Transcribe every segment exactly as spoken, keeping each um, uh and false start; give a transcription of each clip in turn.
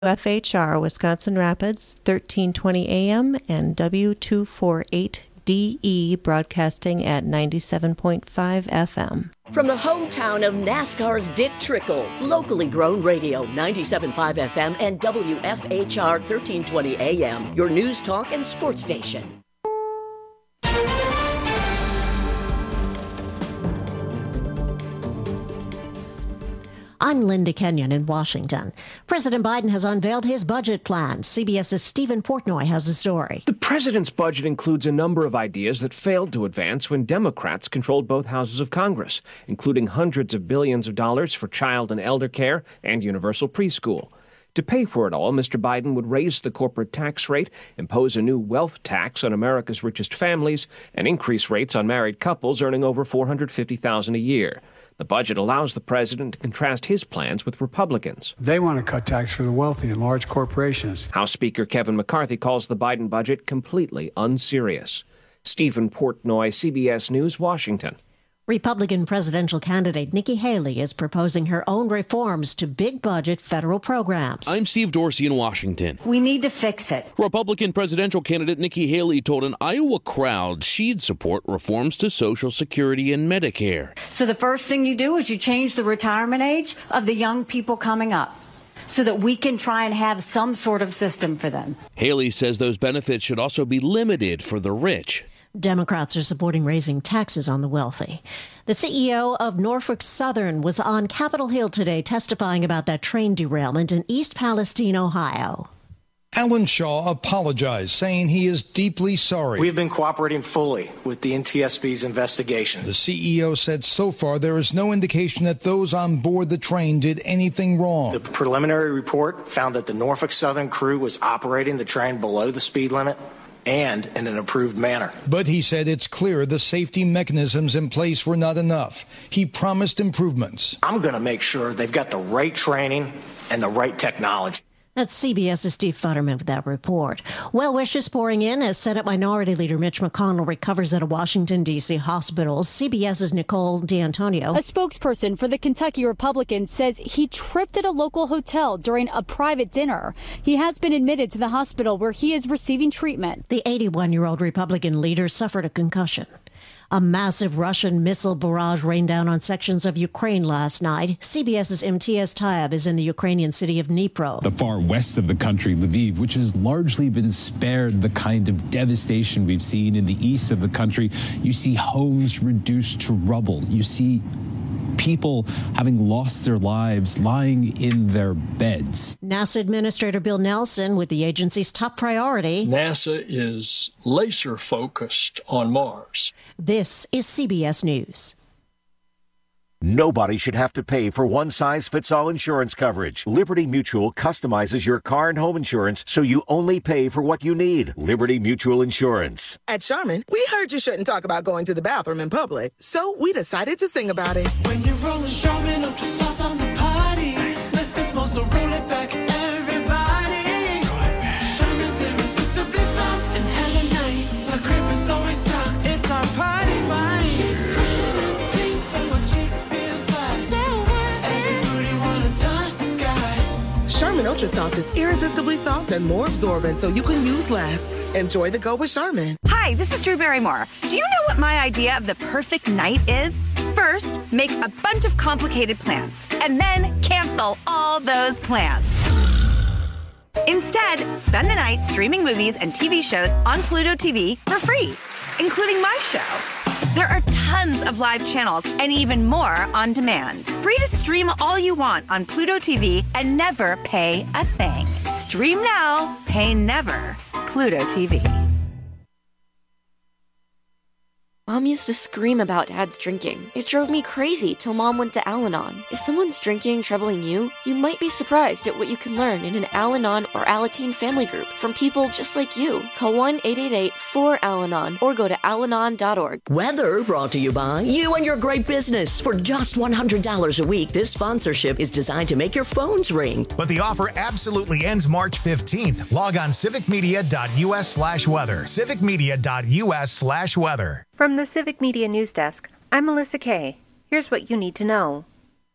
F H R Wisconsin Rapids, thirteen twenty A M, and W two forty-eight D E broadcasting at ninety-seven point five F M. From the hometown of NASCAR's Dick Trickle, locally grown radio, ninety-seven point five F M and W F H R thirteen twenty A M, your news talk and sports station. I'm Linda Kenyon in Washington. President Biden has unveiled his budget plan. CBS's Stephen Portnoy has the story. The president's budget includes a number of ideas that failed to advance when Democrats controlled both houses of Congress, including hundreds of billions of dollars for child and elder care and universal preschool. To pay for it all, Mister Biden would raise the corporate tax rate, impose a new wealth tax on America's richest families, and increase rates on married couples earning over four hundred fifty thousand dollars a year. The budget allows the president to contrast his plans with Republicans. They want to cut tax for the wealthy and large corporations. House Speaker Kevin McCarthy calls the Biden budget completely unserious. Stephen Portnoy, C B S News, Washington. Republican presidential candidate Nikki Haley is proposing her own reforms to big-budget federal programs. I'm Steve Dorsey in Washington. We need to fix it. Republican presidential candidate Nikki Haley told an Iowa crowd she'd support reforms to Social Security and Medicare. So the first thing you do is you change the retirement age of the young people coming up, so that we can try and have some sort of system for them. Haley says those benefits should also be limited for the rich. Democrats are supporting raising taxes on the wealthy. The C E O of Norfolk Southern was on Capitol Hill today testifying about that train derailment in East Palestine, Ohio. Alan Shaw apologized, saying he is deeply sorry. We have been cooperating fully with the N T S B's investigation. The C E O said so far there is no indication that those on board the train did anything wrong. The preliminary report found that the Norfolk Southern crew was operating the train below the speed limit and in an approved manner. But he said it's clear the safety mechanisms in place were not enough. He promised improvements. I'm going to make sure they've got the right training and the right technology. That's CBS's Steve Futterman with that report. Well wishes pouring in as Senate Minority Leader Mitch McConnell recovers at a Washington, D C hospital. CBS's Nicole D'Antonio. A spokesperson for the Kentucky Republicans says he tripped at a local hotel during a private dinner. He has been admitted to the hospital where he is receiving treatment. The eighty-one-year-old Republican leader suffered a concussion. A massive Russian missile barrage rained down on sections of Ukraine last night. CBS's Imtiaz Tyab is in the Ukrainian city of Dnipro. The far west of the country, Lviv, which has largely been spared the kind of devastation we've seen in the east of the country. You see homes reduced to rubble. You see people having lost their lives lying in their beds. NASA Administrator Bill Nelson with the agency's top priority. NASA is laser focused on Mars. This is C B S News. Nobody should have to pay for one-size-fits-all insurance coverage. Liberty Mutual customizes your car and home insurance so you only pay for what you need. Liberty Mutual Insurance. At Charmin, we heard you shouldn't talk about going to the bathroom in public, so we decided to sing about it. When you're rolling Charmin up to soft on the party, let's just supposed to roll it back, everybody. Roll it back. Charmin's irresistibly soft and hella nice. The crib is always stocked. It's our party vibe. Charmin Ultra Soft is irresistibly soft and more absorbent, so you can use less. Enjoy the go with Charmin. Hi, this is Drew Barrymore. Do you know what my idea of the perfect night is? First, make a bunch of complicated plans, and then cancel all those plans. Instead, spend the night streaming movies and T V shows on Pluto T V for free, including my show. There are tons of live channels and even more on demand. Free to stream all you want on Pluto T V and never pay a thing. Stream now, pay never. Pluto T V. Mom used to scream about Dad's drinking. It drove me crazy till Mom went to Al-Anon. If someone's drinking troubling you, you might be surprised at what you can learn in an Al-Anon or Alateen family group from people just like you. Call one eight eight eight four Al Anon or go to al anon dot org. Weather brought to you by you and your great business. For just one hundred dollars a week, this sponsorship is designed to make your phones ring. But the offer absolutely ends March fifteenth. Log on civicmedia.us slash weather. civicmedia.us slash weather. From the Civic Media News Desk, I'm Melissa Kay. Here's what you need to know.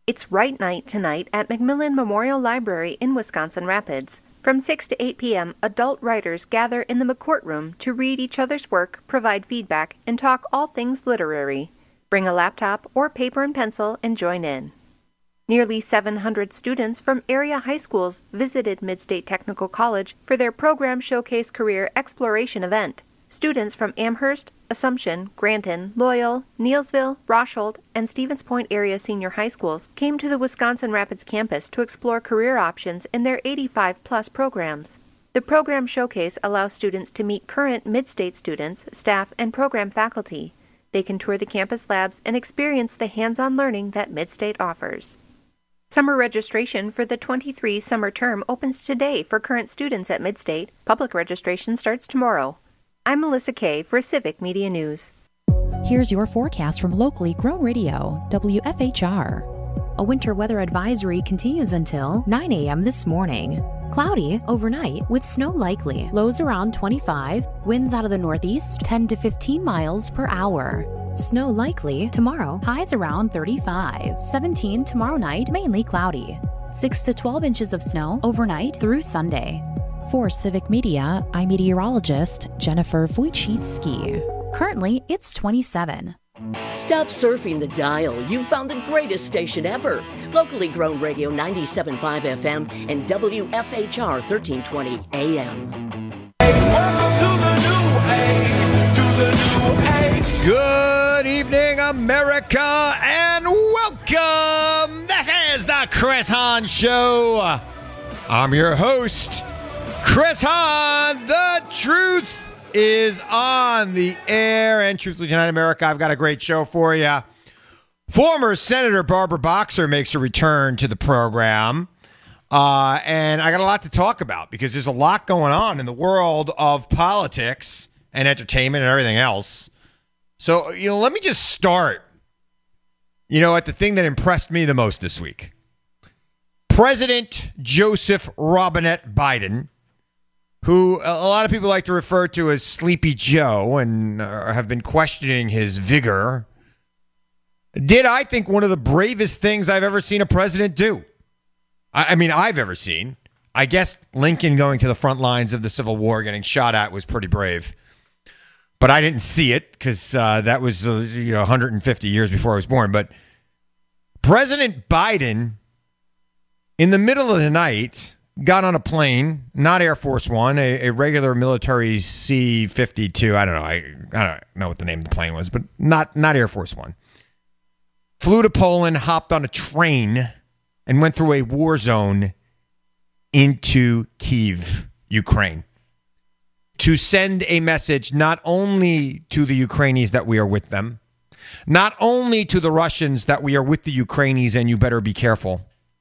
It's Right Night tonight at Macmillan Memorial Library in Wisconsin Rapids. From six to eight p.m., adult writers gather in the McCourt Room to read each other's work, provide feedback, and talk all things literary. Bring a laptop or paper and pencil and join in. Nearly seven hundred students from area high schools visited Midstate Technical College for their Program Showcase Career Exploration event. Students from Amherst, Assumption, Granton, Loyal, Neelsville, Rosholt, and Stevens Point area senior high schools came to the Wisconsin Rapids campus to explore career options in their eighty-five plus programs. The Program Showcase allows students to meet current Midstate students, staff, and program faculty. They can tour the campus labs and experience the hands-on learning that Midstate offers. Summer registration for the twenty-three summer term opens today for current students at Midstate. Public registration starts tomorrow. I'm Melissa Kay for Civic Media News. Here's your forecast from locally grown radio, W F H R. A winter weather advisory continues until nine a.m. this morning. Cloudy overnight with snow likely. Lows around twenty-five. Winds out of the northeast ten to fifteen miles per hour. Snow likely tomorrow. Highs around thirty-five. seventeen tomorrow night, mainly cloudy. six to twelve inches of snow overnight through Sunday. For Civic Media, I'm meteorologist Jennifer Wojcicki. Currently, it's twenty-seven. Stop surfing the dial. You've found the greatest station ever. Locally grown radio ninety-seven point five F M and W F H R thirteen twenty A M. Good evening, America, and welcome. This is the Chris Hahn Show. I'm your host, Chris Hahn. The truth is on the air, and Truthfully Tonight America, I've got a great show for you. Former Senator Barbara Boxer makes a return to the program, uh, and I got a lot to talk about because there's a lot going on in the world of politics and entertainment and everything else. So, you know, let me just start, you know, at the thing that impressed me the most this week. President Joseph Robinette Biden, who a lot of people like to refer to as Sleepy Joe and uh, have been questioning his vigor, did, I think, one of the bravest things I've ever seen a president do. I, I mean, I've ever seen. I guess Lincoln going to the front lines of the Civil War, getting shot at, was pretty brave. But I didn't see it because uh, that was, uh, you know, one hundred fifty years before I was born. But President Biden, in the middle of the night, got on a plane, not Air Force One, a, a regular military C fifty-two. I don't know. I, I don't know what the name of the plane was, but not, not Air Force One. Flew to Poland, hopped on a train, and went through a war zone into Kyiv, Ukraine, to send a message not only to the Ukrainians that we are with them, not only to the Russians that we are with the Ukrainians and you better be careful,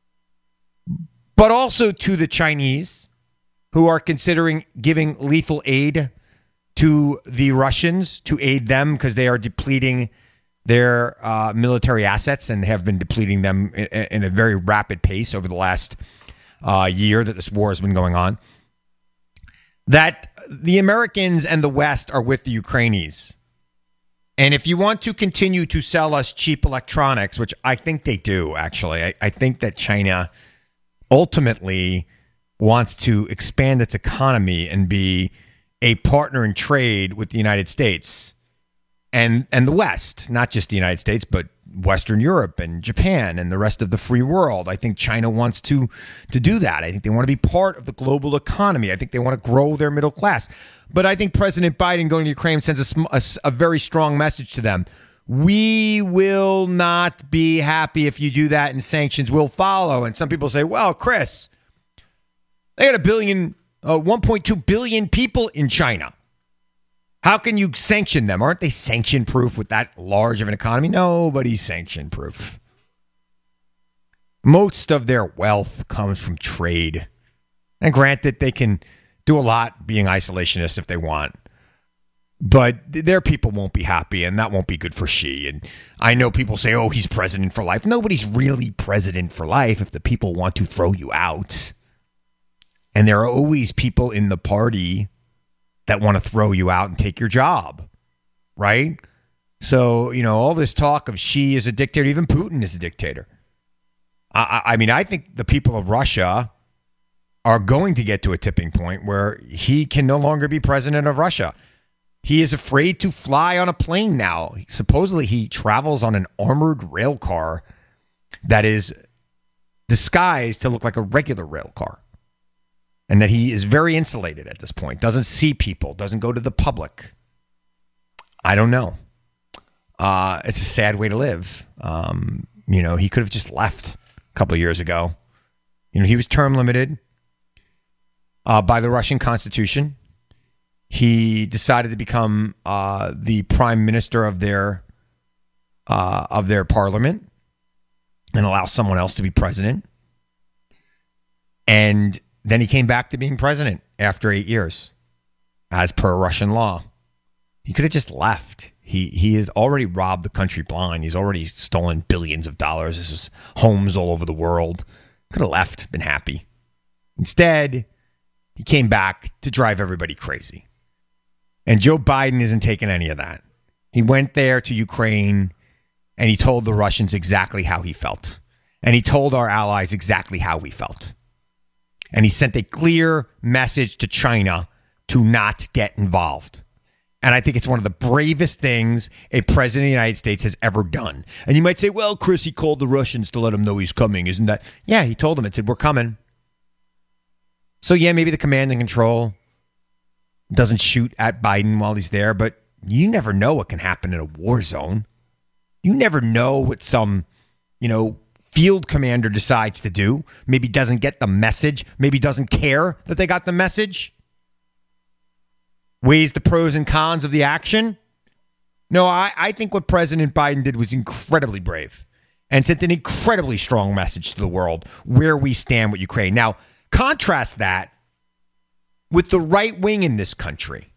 but also to the Chinese who are considering giving lethal aid to the Russians to aid them because they are depleting their uh, military assets and have been depleting them in, in a very rapid pace over the last uh, year that this war has been going on. That the Americans and the West are with the Ukrainians. And if you want to continue to sell us cheap electronics, which I think they do, actually, I, I think that China ultimately wants to expand its economy and be a partner in trade with the United States and, and the West, not just the United States, but Western Europe and Japan and the rest of the free world. I think China wants to to do that. I think they want to be part of the global economy. I think they want to grow their middle class. But I think President Biden going to Ukraine sends a, a, a very strong message to them. We will not be happy if you do that, and sanctions will follow. And some people say, well, Chris, they got a billion, uh, one point two billion people in China. How can you sanction them? Aren't they sanction-proof with that large of an economy? Nobody's sanction-proof. Most of their wealth comes from trade. And granted, they can do a lot being isolationists if they want. But their people won't be happy, and that won't be good for Xi. And I know people say, oh, he's president for life. Nobody's really president for life if the people want to throw you out. And there are always people in the party that want to throw you out and take your job, right? So, you know, all this talk of Xi is a dictator, even Putin is a dictator. I, I mean, I think the people of Russia are going to get to a tipping point where he can no longer be president of Russia. He is afraid to fly on a plane now. Supposedly, he travels on an armored rail car that is disguised to look like a regular rail car. And that he is very insulated at this point. Doesn't see people. Doesn't go to the public. I don't know. Uh, it's a sad way to live. Um, you know, he could have just left a couple of years ago. You know, he was term limited uh, by the Russian Constitution. He decided to become uh, the prime minister of their uh, of their parliament and allow someone else to be president. And then he came back to being president after eight years, as per Russian law. He could have just left. He he has already robbed the country blind. He's already stolen billions of dollars. This is homes all over the world. Could have left, been happy. Instead, he came back to drive everybody crazy. And Joe Biden isn't taking any of that. He went there to Ukraine and he told the Russians exactly how he felt. And he told our allies exactly how he felt. And he sent a clear message to China to not get involved. And I think it's one of the bravest things a president of the United States has ever done. And you might say, well, Chris, he called the Russians to let them know he's coming. Isn't that? Yeah, he told them. It said, we're coming. So, yeah, maybe the command and control doesn't shoot at Biden while he's there. But you never know what can happen in a war zone. You never know what some, you know, field commander decides to do. Maybe doesn't get the message. Maybe doesn't care that they got the message. Weighs the pros and cons of the action. No, I, I think what President Biden did was incredibly brave and sent an incredibly strong message to the world where we stand with Ukraine. Now, contrast that with the right wing in this country,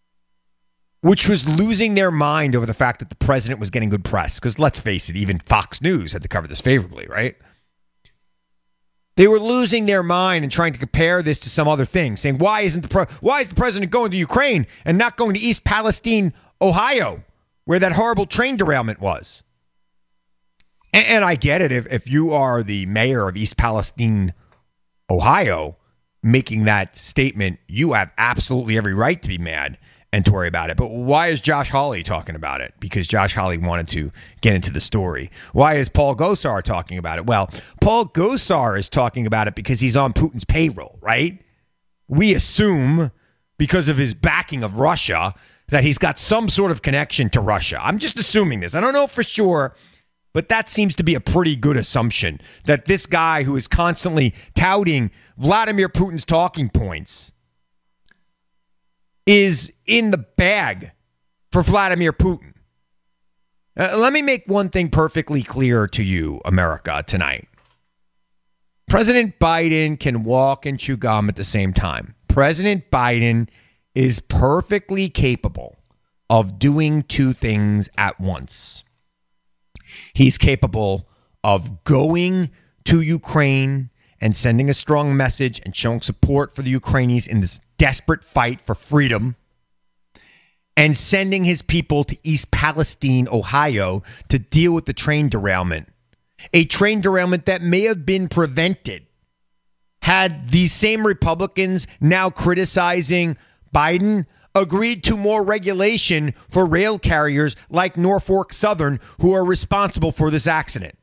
which was losing their mind over the fact that the president was getting good press. Because let's face it, even Fox News had to cover this favorably, right? They were losing their mind and trying to compare this to some other thing, saying, why isn't the pre- why is the president going to Ukraine and not going to East Palestine, Ohio, where that horrible train derailment was? And, and I get it. If, if you are the mayor of East Palestine, Ohio, making that statement, you have absolutely every right to be mad and to worry about it. But why is Josh Hawley talking about it? Because Josh Hawley wanted to get into the story. Why is Paul Gosar talking about it? Well, Paul Gosar is talking about it because he's on Putin's payroll, right? We assume, because of his backing of Russia, that he's got some sort of connection to Russia. I'm just assuming this. I don't know for sure, but that seems to be a pretty good assumption, that this guy who is constantly touting Vladimir Putin's talking points is in the bag for Vladimir Putin. Uh, let me make one thing perfectly clear to you, America, tonight. President Biden can walk and chew gum at the same time. President Biden is perfectly capable of doing two things at once. He's capable of going to Ukraine and sending a strong message and showing support for the Ukrainians in this desperate fight for freedom, and sending his people to East Palestine, Ohio, to deal with the train derailment. A train derailment that may have been prevented had these same Republicans now criticizing Biden agreed to more regulation for rail carriers like Norfolk Southern, who are responsible for this accident.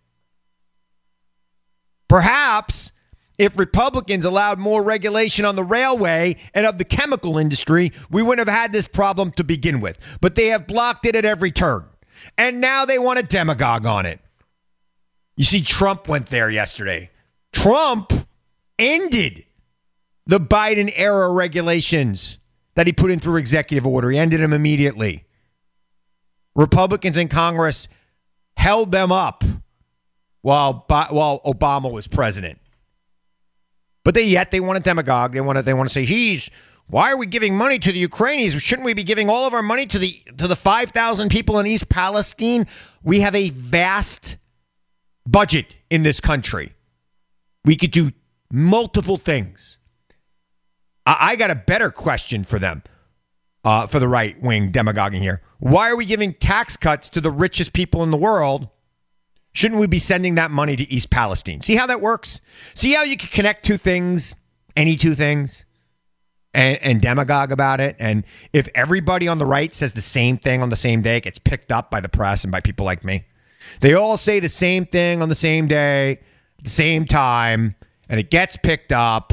Perhaps if Republicans allowed more regulation on the railway and of the chemical industry, we wouldn't have had this problem to begin with. But they have blocked it at every turn. And now they want a demagogue on it. You see, Trump went there yesterday. Trump ended the Biden era regulations that he put in through executive order. He ended them immediately. Republicans in Congress held them up while while Obama was president. But they yet they want a demagogue. They want to they want to say, he's why are we giving money to the Ukrainians? Shouldn't we be giving all of our money to the to the five thousand people in East Palestine? We have a vast budget in this country. We could do multiple things. I, I got a better question for them, uh, for the right-wing demagoguing here. Why are we giving tax cuts to the richest people in the world Shouldn't we be sending that money to East Palestine? See how that works? See how you can connect two things, any two things, and, and demagogue about it? And if everybody on the right says the same thing on the same day, it gets picked up by the press and by people like me. They all say the same thing on the same day, at the same time, and it gets picked up.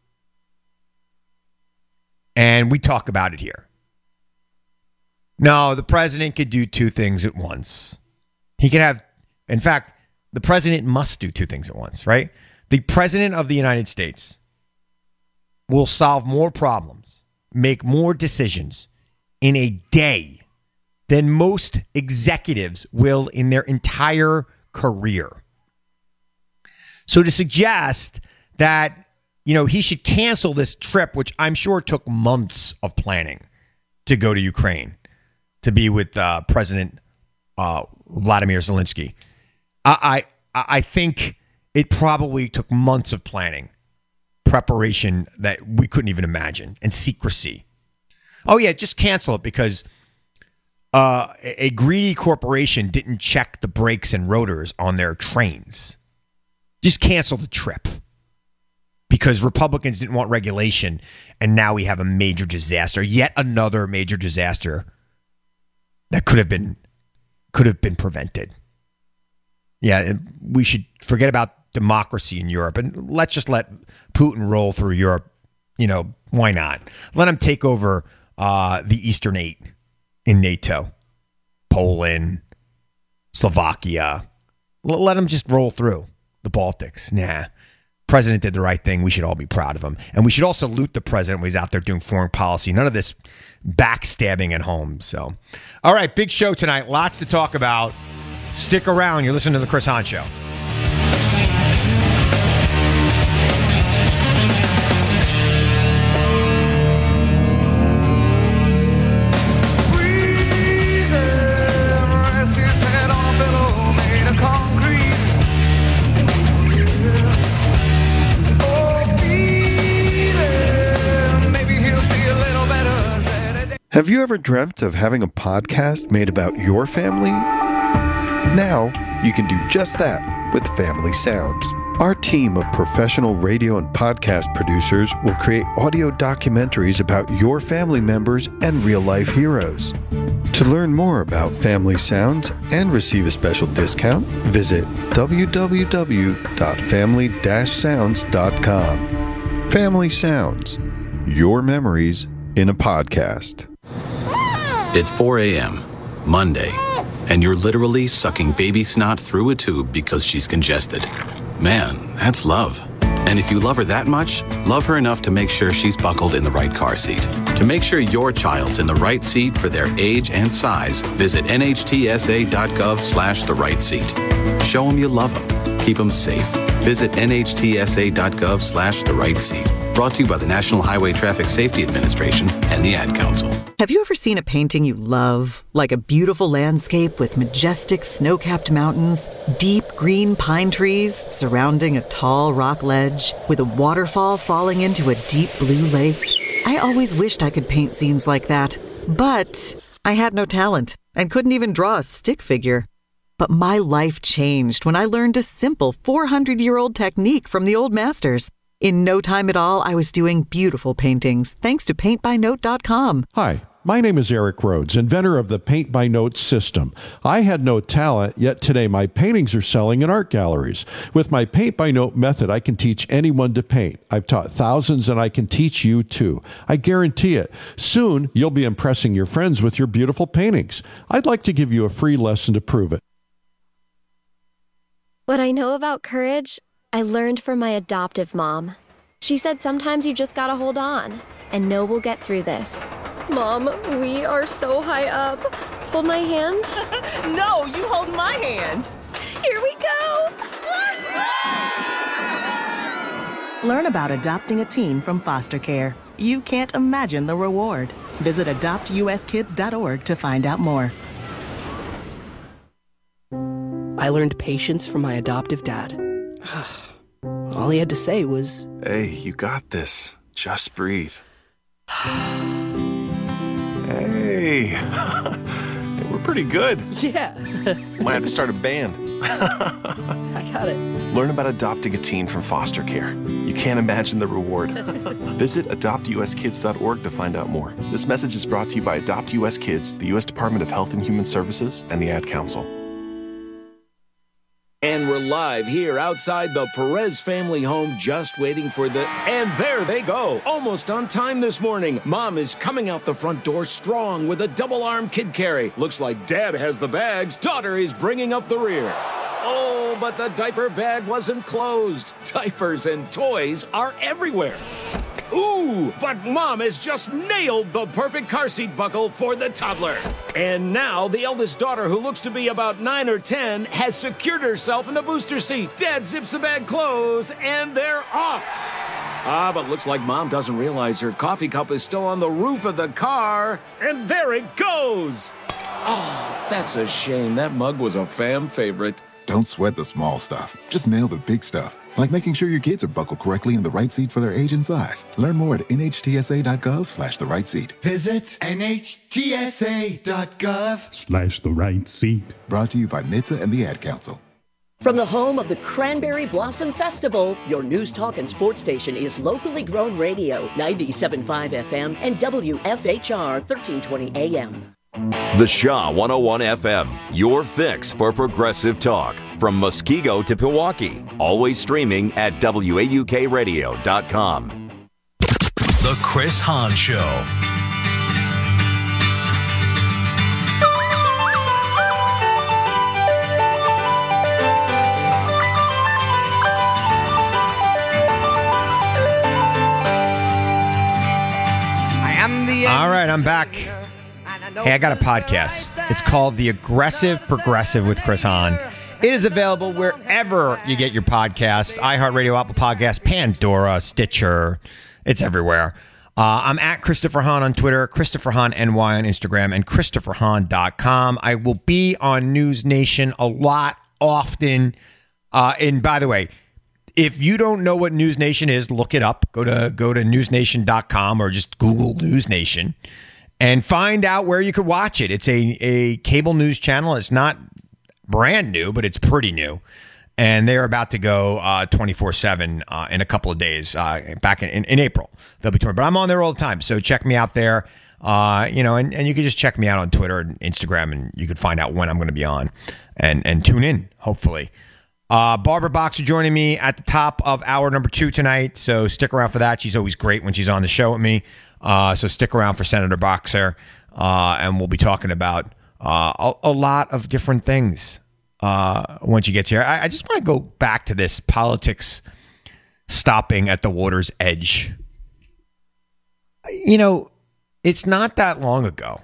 And we talk about it here. No, the president could do two things at once. He could have, in fact, the president must do two things at once, right? The president of the United States will solve more problems, make more decisions in a day than most executives will in their entire career. So to suggest that, you know, he should cancel this trip, which I'm sure took months of planning to go to Ukraine, to be with uh, President uh, Vladimir Zelensky. I, I I think it probably took months of planning, preparation that we couldn't even imagine, and secrecy. Oh, yeah, just cancel it because uh, a greedy corporation didn't check the brakes and rotors on their trains. Just cancel the trip because Republicans didn't want regulation, and now we have a major disaster, yet another major disaster that could have been could have been prevented. Yeah, we should forget about democracy in Europe and let's just let Putin roll through Europe. You know, why not? Let him take over uh, the Eastern Eight in NATO, Poland, Slovakia. L- let him just roll through the Baltics. Nah, president did the right thing. We should all be proud of him. And we should also salute the president when he's out there doing foreign policy. None of this backstabbing at home. So, all right, big show tonight. Lots to talk about. Stick around. You're listening to The Chris Hahn Show. Have you ever dreamt of having a podcast made about your family? Now, you can do just that with Family Sounds. Our team of professional radio and podcast producers will create audio documentaries about your family members and real-life heroes. To learn more about Family Sounds and receive a special discount, visit w w w dot family dash sounds dot com. Family Sounds, your memories in a podcast. It's four a.m., Monday, and you're literally sucking baby snot through a tube because she's congested. Man, that's love. And if you love her that much, love her enough to make sure she's buckled in the right car seat. To make sure your child's in the right seat for their age and size, visit N H T S A dot gov slash the right seat. Show them you love them. Keep them safe. Visit N H T S A dot gov slash the right seat. Brought to you by the National Highway Traffic Safety Administration and the Ad Council. Have you ever seen a painting you love? Like a beautiful landscape with majestic snow-capped mountains, deep green pine trees surrounding a tall rock ledge, with a waterfall falling into a deep blue lake? I always wished I could paint scenes like that, but I had no talent and couldn't even draw a stick figure. But my life changed when I learned a simple four hundred year old technique from the old masters. In no time at all, I was doing beautiful paintings, thanks to paint by note dot com. Hi, my name is Eric Rhodes, inventor of the Paint by Note system. I had no talent, yet today my paintings are selling in art galleries. With my Paint by Note method, I can teach anyone to paint. I've taught thousands, and I can teach you too. I guarantee it. Soon, you'll be impressing your friends with your beautiful paintings. I'd like to give you a free lesson to prove it. What I know about courage, I learned from my adoptive mom. She said sometimes you just gotta hold on and know we'll get through this. Mom, we are so high up. Hold my hand. No, you hold my hand. Here we go. Learn about adopting a teen from foster care. You can't imagine the reward. Visit adopt u s kids dot org to find out more. I learned patience from my adoptive dad. All he had to say was, "Hey, you got this. Just breathe." Hey, we're pretty good. Yeah. Might have to start a band. I got it. Learn about adopting a teen from foster care. You can't imagine the reward. Visit adopt u s kids dot org to find out more. This message is brought to you by Adopt U S Kids, the U S Department of Health and Human Services, and the Ad Council. And we're live here outside the Perez family home, just waiting for the... And there they go, almost on time this morning. Mom is coming out the front door strong with a double-arm kid carry. Looks like Dad has the bags. Daughter is bringing up the rear. Oh, but the diaper bag wasn't closed. Diapers and toys are everywhere. Ooh, but Mom has just nailed the perfect car seat buckle for the toddler. And now the eldest daughter, who looks to be about nine or ten, has secured herself in the booster seat. Dad zips the bag closed, and they're off. Ah, but looks like Mom doesn't realize her coffee cup is still on the roof of the car. And there it goes. Oh, that's a shame. That mug was a fam favorite. Don't sweat the small stuff. Just nail the big stuff. Like making sure your kids are buckled correctly in the right seat for their age and size. Learn more at nhtsa.gov slash the right seat. Visit nhtsa.gov Slash the right seat. Brought to you by N H T S A and the Ad Council. From the home of the Cranberry Blossom Festival, your news talk and sports station is locally grown radio, ninety-seven point five F M and W F H R thirteen twenty A M. The Shaw one oh one F M, your fix for progressive talk. From Muskego to Pewaukee, always streaming at W A U K radio dot com. The Chris Hahn Show. I am the All right, I'm back. Hey, I got a podcast. It's called The Aggressive Progressive with Chris Hahn. It is available wherever you get your podcasts. iHeartRadio, Apple Podcasts, Pandora, Stitcher. It's everywhere. Uh, I'm at Christopher Hahn on Twitter, Christopher Hahn N Y on Instagram, and Christopher Hahn dot com. I will be on News Nation a lot, often. Uh, and by the way, if you don't know what News Nation is, look it up. Go to go to news nation dot com or just Google News Nation. And find out where you could watch it. It's a, a cable news channel. It's not brand new, but it's pretty new. And they're about to go uh, twenty-four seven uh, in a couple of days, uh, back in, in, in April. They'll be touring. But I'm on there all the time. So check me out there. Uh, you know, and, and you can just check me out on Twitter and Instagram, and you can find out when I'm going to be on and, and tune in, hopefully. Uh, Barbara Boxer joining me at the top of hour number two tonight. So stick around for that. She's always great when she's on the show with me. Uh, so stick around for Senator Boxer, uh, and we'll be talking about uh, a, a lot of different things uh, once she gets here. I, I just want to go back to this politics stopping at the water's edge. You know, it's not that long ago.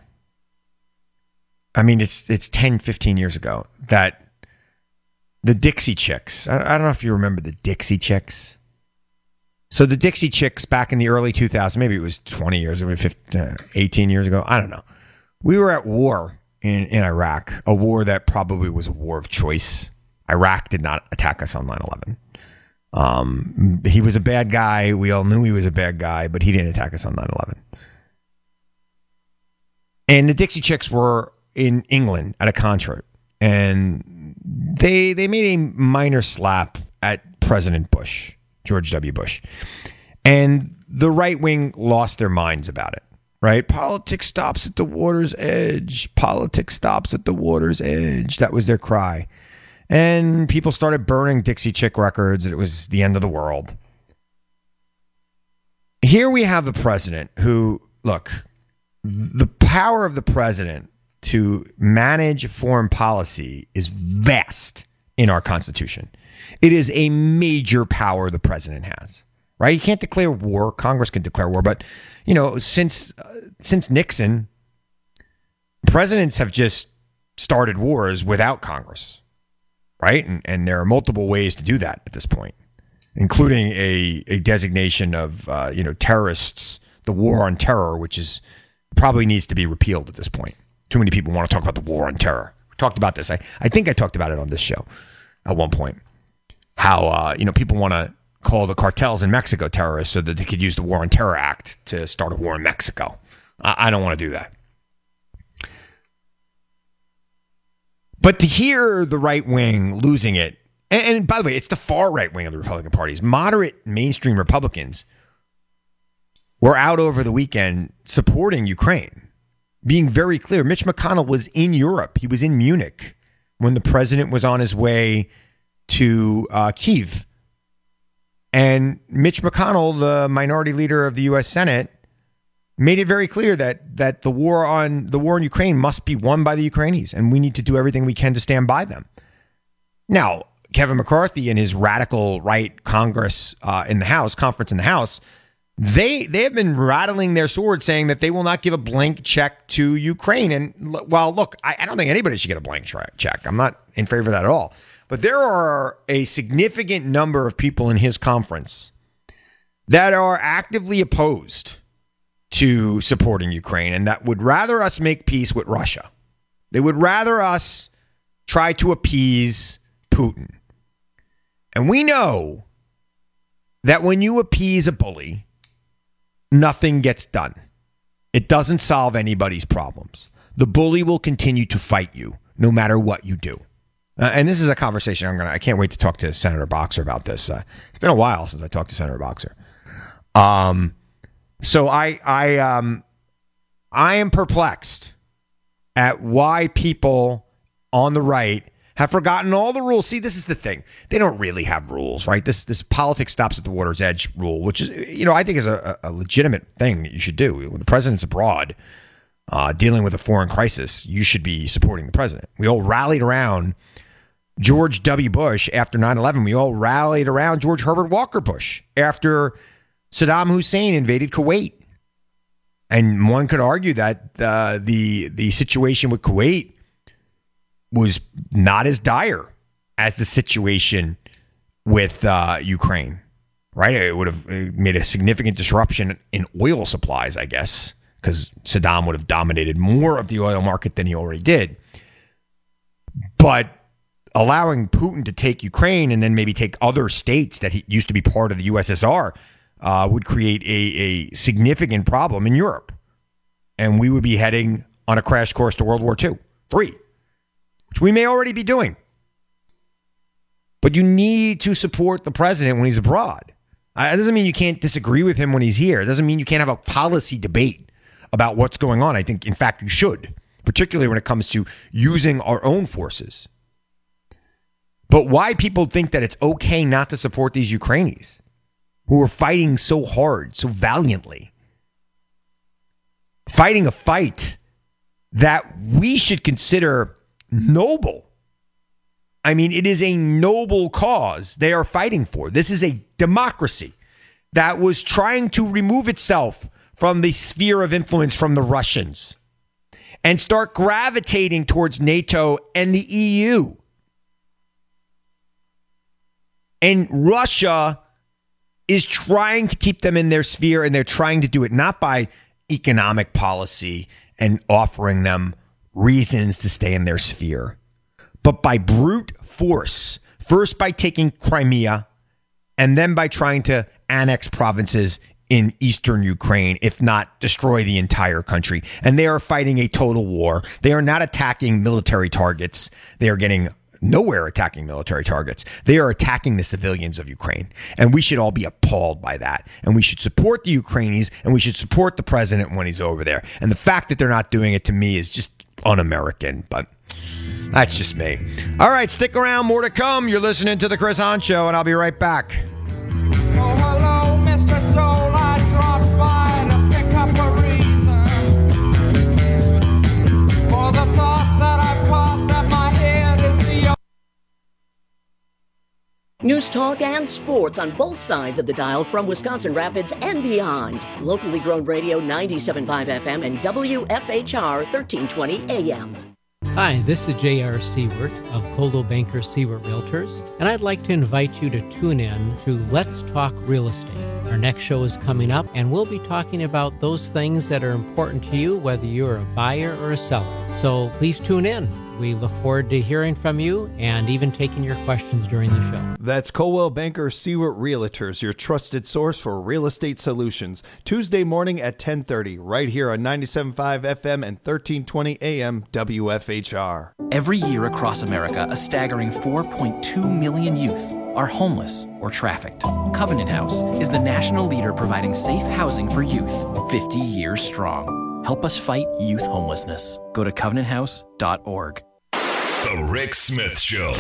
I mean, it's it's ten, fifteen years ago that the Dixie Chicks, I, I don't know if you remember the Dixie Chicks. So the Dixie Chicks back in the early two thousands, maybe it was twenty years ago, fifteen, eighteen years ago. I don't know. We were at war in, in Iraq, a war that probably was a war of choice. Iraq did not attack us on nine eleven. Um, he was a bad guy. We all knew he was a bad guy, but he didn't attack us on nine eleven. And the Dixie Chicks were in England at a concert, and they they made a minor slap at President Bush. George W. Bush. And the right wing lost their minds about it, right? Politics stops at the water's edge. Politics stops at the water's edge. That was their cry. And people started burning Dixie Chick records. It was the end of the world. Here we have the president who, look, the power of the president to manage foreign policy is vast in our Constitution. It is a major power the president has, right? He can't declare war. Congress can declare war. But, you know, since uh, since Nixon, presidents have just started wars without Congress, right? And, and there are multiple ways to do that at this point, including a, a designation of, uh, you know, terrorists, the war on terror, which is probably needs to be repealed at this point. Too many people want to talk about the war on terror. We talked about this. I, I think I talked about it on this show at one point. How, uh, you know, people want to call the cartels in Mexico terrorists so that they could use the War on Terror Act to start a war in Mexico. I, I don't want to do that. But to hear the right wing losing it, and, and by the way, it's the far right wing of the Republican Party. Moderate mainstream Republicans were out over the weekend supporting Ukraine, being very clear. Mitch McConnell was in Europe. He was in Munich when the president was on his way to uh, Kyiv. And Mitch McConnell, the minority leader of the U S Senate, made it very clear that that the war on the war in Ukraine must be won by the Ukrainians, and we need to do everything we can to stand by them. Now, Kevin McCarthy and his radical right Congress uh, in the House, conference in the House, they they have been rattling their sword, saying that they will not give a blank check to Ukraine. And well, look, I, I don't think anybody should get a blank check. I'm not in favor of that at all. But there are a significant number of people in his conference that are actively opposed to supporting Ukraine and that would rather us make peace with Russia. They would rather us try to appease Putin. And we know that when you appease a bully, nothing gets done. It doesn't solve anybody's problems. The bully will continue to fight you no matter what you do. Uh, and this is a conversation I'm gonna. I can't wait to talk to Senator Boxer about this. Uh, it's been a while since I talked to Senator Boxer. Um, so I, I, um, I am perplexed at why people on the right have forgotten all the rules. See, this is the thing. They don't really have rules, right? This this politics stops at the water's edge rule, which is, you know, I think is a, a legitimate thing that you should do. When the president's abroad uh, dealing with a foreign crisis, you should be supporting the president. We all rallied around George W. Bush after nine eleven. We all rallied around George Herbert Walker Bush after Saddam Hussein invaded Kuwait. And one could argue that uh, the the situation with Kuwait was not as dire as the situation with uh, Ukraine, right? It would have made a significant disruption in oil supplies, I guess, because Saddam would have dominated more of the oil market than he already did. But allowing Putin to take Ukraine and then maybe take other states that he used to be part of the U S S R uh, would create a, a significant problem in Europe. And we would be heading on a crash course to World War Two, three, which we may already be doing. But you need to support the president when he's abroad. Uh, it doesn't mean you can't disagree with him when he's here. It doesn't mean you can't have a policy debate about what's going on. I think, in fact, you should, particularly when it comes to using our own forces. But why people think that it's okay not to support these Ukrainians who are fighting so hard, so valiantly, fighting a fight that we should consider noble. I mean, it is a noble cause they are fighting for. This is a democracy that was trying to remove itself from the sphere of influence from the Russians and start gravitating towards NATO and the E U. And Russia is trying to keep them in their sphere, and they're trying to do it not by economic policy and offering them reasons to stay in their sphere, but by brute force, first by taking Crimea and then by trying to annex provinces in eastern Ukraine, if not destroy the entire country. And they are fighting a total war. They are not attacking military targets. They are getting nowhere attacking military targets. They are attacking the civilians of Ukraine. And we should all be appalled by that. And we should support the Ukrainians, and we should support the president when he's over there. And the fact that they're not doing it, to me, is just un-American. But that's just me. All right, stick around. More to come. You're listening to The Chris Hahn Show, and I'll be right back. Oh, hello, Mister Soul. I dropped by to pick up a reason for the thought that I've caught that my head is the... News talk and sports on both sides of the dial from Wisconsin Rapids and beyond. Locally grown radio ninety-seven point five F M and W F H R thirteen twenty A M. Hi, this is J R. Siewert of Coldwell Banker Siewert Realtors, and I'd like to invite you to tune in to Let's Talk Real Estate. Our next show is coming up, and we'll be talking about those things that are important to you, whether you're a buyer or a seller. So please tune in. We look forward to hearing from you and even taking your questions during the show. That's Coldwell Banker Seward Realtors, your trusted source for real estate solutions. Tuesday morning at ten thirty, right here on ninety-seven point five F M and thirteen twenty A M W F H R. Every year across America, a staggering four point two million youth are homeless or trafficked. Covenant House is the national leader providing safe housing for youth, fifty years strong. Help us fight youth homelessness. Go to covenant house dot org. The Rick Smith Show,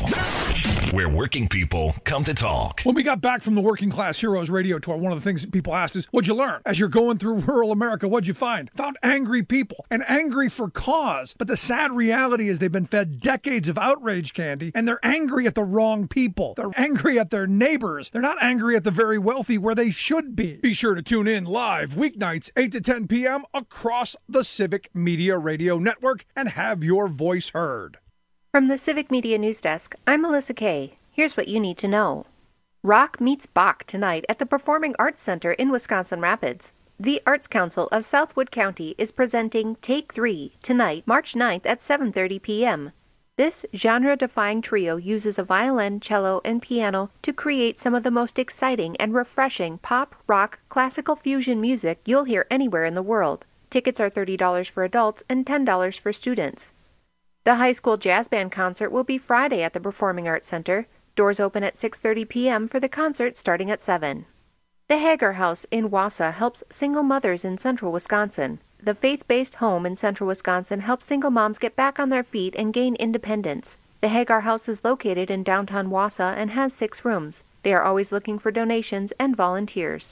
where working people come to talk. When we got back from the Working Class Heroes radio tour, one of the things that people asked is, what'd you learn? As you're going through rural America, what'd you find? Found angry people, and angry for cause. But the sad reality is they've been fed decades of outrage candy, and they're angry at the wrong people. They're angry at their neighbors. They're not angry at the very wealthy where they should be. Be sure to tune in live weeknights, eight to ten p.m. across the Civic Media Radio Network and have your voice heard. From the Civic Media News Desk, I'm Melissa Kay. Here's what you need to know. Rock meets Bach tonight at the Performing Arts Center in Wisconsin Rapids. The Arts Council of Southwood County is presenting Take Three tonight, March ninth at seven thirty p.m. This genre-defying trio uses a violin, cello, and piano to create some of the most exciting and refreshing pop, rock, classical fusion music you'll hear anywhere in the world. Tickets are thirty dollars for adults and ten dollars for students. The high school jazz band concert will be Friday at the Performing Arts Center. Doors open at six thirty p.m. for the concert starting at seven. The Hager House in Wausau helps single mothers in central Wisconsin. The faith-based home in central Wisconsin helps single moms get back on their feet and gain independence. The Hagar House is located in downtown Wausau and has six rooms. They are always looking for donations and volunteers.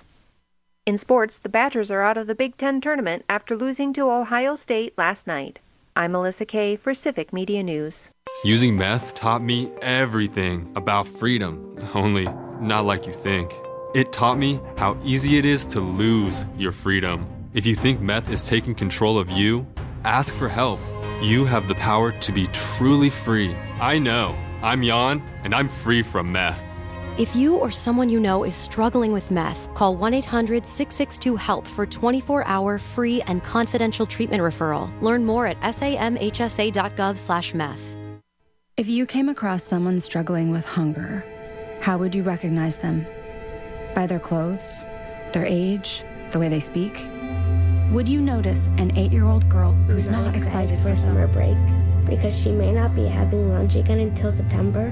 In sports, the Badgers are out of the Big Ten tournament after losing to Ohio State last night. I'm Melissa Kay for Civic Media News. Using meth taught me everything about freedom, only not like you think. It taught me how easy it is to lose your freedom. If you think meth is taking control of you, ask for help. You have the power to be truly free. I know. I'm Jan, and I'm free from meth. If you or someone you know is struggling with meth, call one eight hundred six six two HELP for twenty-four hour free and confidential treatment referral. Learn more at samhsa.gov slash meth. If you came across someone struggling with hunger, how would you recognize them? By their clothes, their age, the way they speak? Would you notice an eight-year-old girl who's not, not excited, excited for summer break because she may not be having lunch again until September?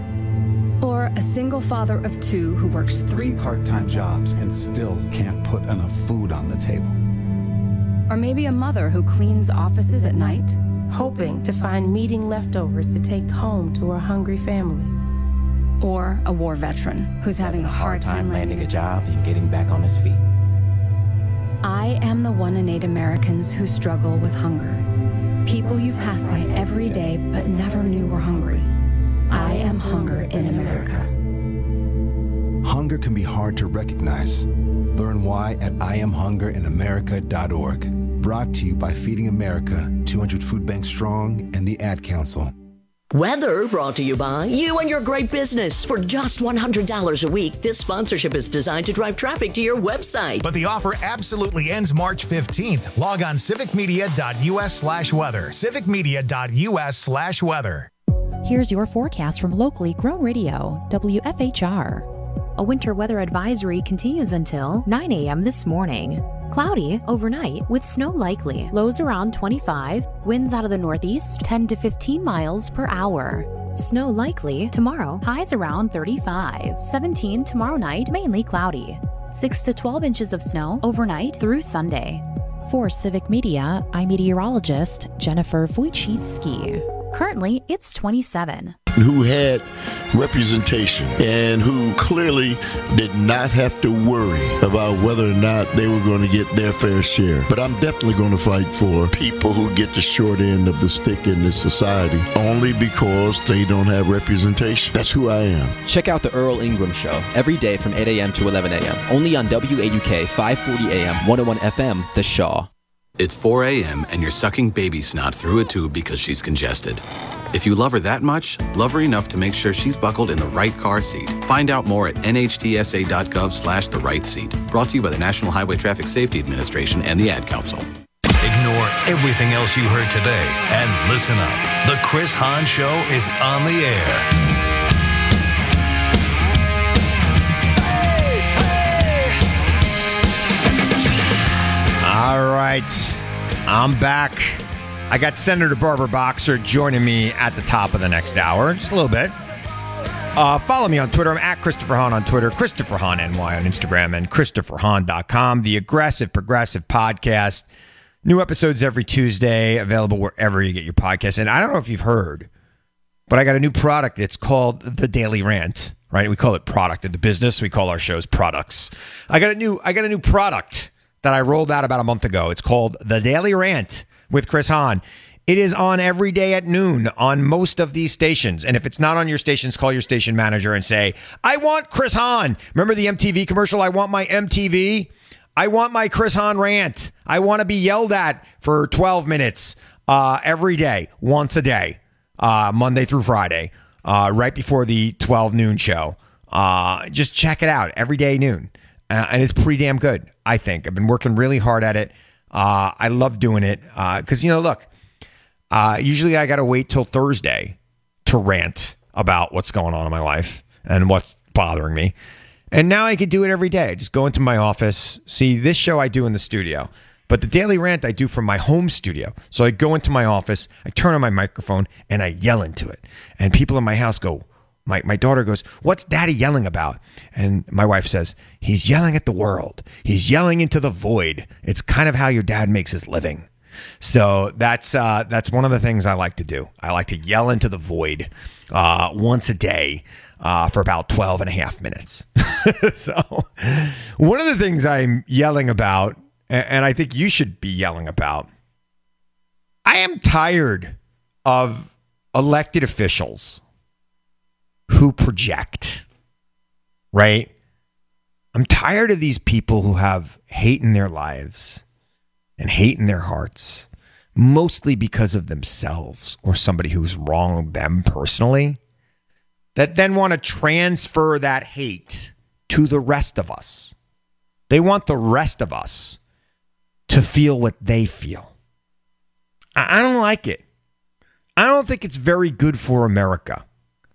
Or a single father of two who works three part-time jobs and still can't put enough food on the table. Or maybe a mother who cleans offices at night, hoping to find meeting leftovers to take home to her hungry family. Or a war veteran who's having a hard time landing a job and getting back on his feet. I am the one in eight Americans who struggle with hunger. People you pass by every day but never knew were hungry. I am hunger in America. Hunger can be hard to recognize. Learn why at I am hunger in america dot org. Brought to you by Feeding America, two hundred Food Banks Strong, and the Ad Council. Weather brought to you by you and your great business. For just one hundred dollars a week, this sponsorship is designed to drive traffic to your website. But the offer absolutely ends March fifteenth. Log on civicmedia.us slash weather. civicmedia.us slash weather. Here's your forecast from locally grown radio, W F H R. A winter weather advisory continues until nine a.m. this morning. Cloudy overnight with snow likely. Lows around twenty-five. Winds out of the northeast ten to fifteen miles per hour. Snow likely tomorrow. Highs around thirty-five. seventeen tomorrow night, mainly cloudy. six to twelve inches of snow overnight through Sunday. For Civic Media, I'm meteorologist Jennifer Wojcicki. Currently, it's twenty-seven. Who had representation and who clearly did not have to worry about whether or not they were going to get their fair share. But I'm definitely going to fight for people who get the short end of the stick in this society only because they don't have representation. That's who I am. Check out the Earl Ingram Show every day from eight a.m. to eleven a.m. only on W A U K five forty A M, one oh one F M, The Shaw. It's four a.m. and you're sucking baby snot through a tube because she's congested. If you love her that much, love her enough to make sure she's buckled in the right car seat. Find out more at nhtsa.gov slash the right seat. Brought to you by the National Highway Traffic Safety Administration and the Ad Council. Ignore everything else you heard today and listen up. The Chris Hahn Show is on the air. All right, I'm back. I got Senator Barbara Boxer joining me at the top of the next hour, just a little bit. Uh, follow me on Twitter. I'm at Christopher Hahn on Twitter, Christopher Hahn N Y on Instagram, and Christopher Hahn dot com. The Aggressive Progressive Podcast. New episodes every Tuesday, available wherever you get your podcasts. And I don't know if you've heard, but I got a new product. It's called The Daily Rant, right? We call it product in the business. We call our shows products. I got a new, I got a new product that I rolled out about a month ago. It's called The Daily Rant with Chris Hahn. It is on every day at noon on most of these stations. And if it's not on your stations, call your station manager and say, I want Chris Hahn. Remember the M T V commercial? I want my M T V. I want my Chris Hahn rant. I want to be yelled at for twelve minutes uh, every day, once a day, uh, Monday through Friday, uh, right before the twelve noon show. Uh, just check it out every day noon. Uh, and it's pretty damn good, I think. I've been working really hard at it. Uh, I love doing it because, uh, you know, look, uh, usually I got to wait till Thursday to rant about what's going on in my life and what's bothering me. And now I can do it every day. I just go into my office. See, this show I do in the studio, but the Daily Rant I do from my home studio. So I go into my office, I turn on my microphone, and I yell into it. And people in my house go, my, my daughter goes, what's Daddy yelling about? And my wife says, he's yelling at the world. He's yelling into the void. It's kind of how your dad makes his living. So that's uh, that's one of the things I like to do. I like to yell into the void uh, once a day. Uh, for about twelve and a half minutes. So one of the things I'm yelling about, and, and I think you should be yelling about, I am tired of elected officials who project, right? I'm tired of these people who have hate in their lives and hate in their hearts, mostly because of themselves or somebody who's wronged them personally, that then want to transfer that hate to the rest of us. They want the rest of us to feel what they feel. I don't like it. I don't think it's very good for America.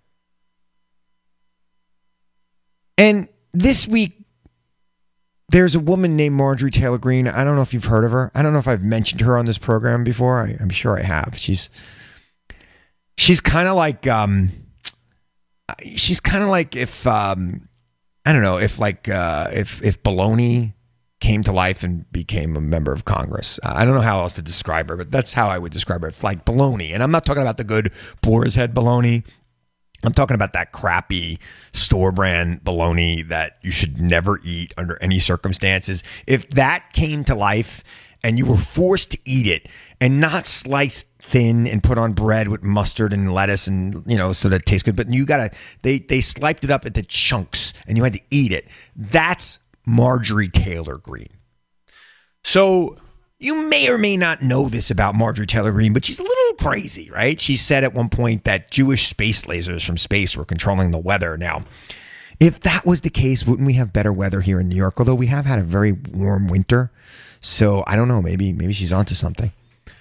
And this week, there's a woman named Marjorie Taylor Greene. I don't know if you've heard of her. I don't know if I've mentioned her on this program before. I, I'm sure I have. She's she's kind of like... Um, She's kind of like if, um, I don't know, if like uh, if if Baloney came to life and became a member of Congress. I don't know how else to describe her, but that's how I would describe her. If like Baloney. And I'm not talking about the good Boar's Head Baloney. I'm talking about that crappy store brand bologna that you should never eat under any circumstances. If that came to life and you were forced to eat it and not sliced thin and put on bread with mustard and lettuce and, you know, so that it tastes good, but you gotta, they, they sliced it up into chunks and you had to eat it. That's Marjorie Taylor Greene. So you may or may not know this about Marjorie Taylor Greene, but she's a little crazy, right? She said at one point that Jewish space lasers from space were controlling the weather. Now, if that was the case, wouldn't we have better weather here in New York? Although we have had a very warm winter. So I don't know, maybe, maybe she's onto something.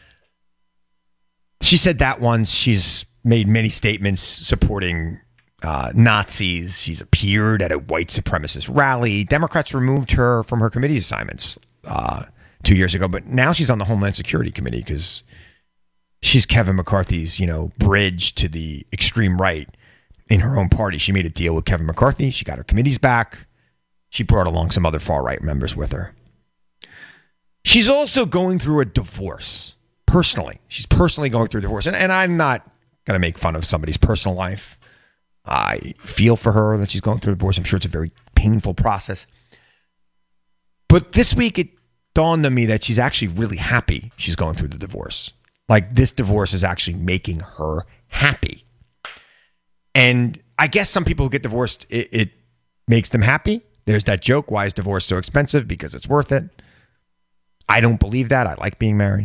She said that once. She's made many statements supporting uh, Nazis. She's appeared at a white supremacist rally. Democrats removed her from her committee assignments uh, two years ago, but now she's on the Homeland Security Committee because she's Kevin McCarthy's, you know, bridge to the extreme right in her own party. She made a deal with Kevin McCarthy. She got her committees back. She brought along some other far-right members with her. She's also going through a divorce. Personally, she's personally going through a divorce. And, and I'm not going to make fun of somebody's personal life. I feel for her that she's going through a divorce. I'm sure it's a very painful process. But this week, it dawned on me that she's actually really happy she's going through the divorce. Like, this divorce is actually making her happy. And I guess some people who get divorced, it, it makes them happy. There's that joke, why is divorce so expensive? Because it's worth it. I don't believe that. I like being married.